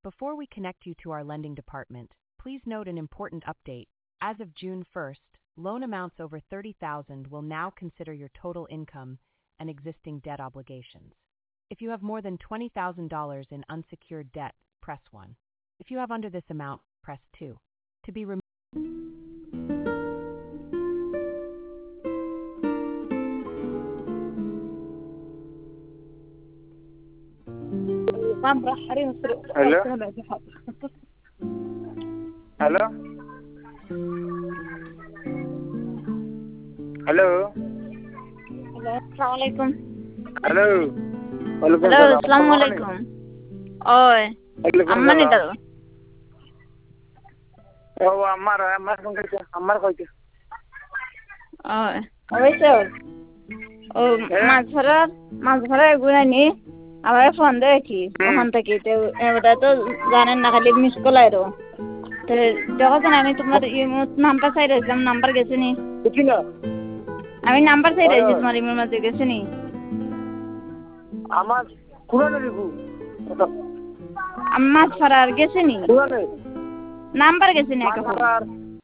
Before we connect you to our lending department, please note an important update. As of June 1st, loan amounts over $30,000 will now consider your total income and existing debt obligations. If you have more than $20,000 in unsecured debt, press 1. If you have under this amount, press 2. To be removed. Hello? Hello? Hello? Assalamualaikum. Hello? Halo, assalamualaikum. Oi, amma ni dalo. Oh, Ammar koi. Oi. Oi sir. Oh, মাছধরা এগুলা নি আমার phone দেয় কি ওখান থেকে ওটা তো জানেন না খালি মিস কল আইরো তো যখন আমি তোমার নাম্বার চাই রয়েছিলাম নাম্বার গেছে নি আমি নাম্বার চাই রয়েছি তোমার ইমেল মাঝে গেছে নি আমার কুরানে লিখু মাছ ফারার গেছে নি নাম্বার গেছে নি একটা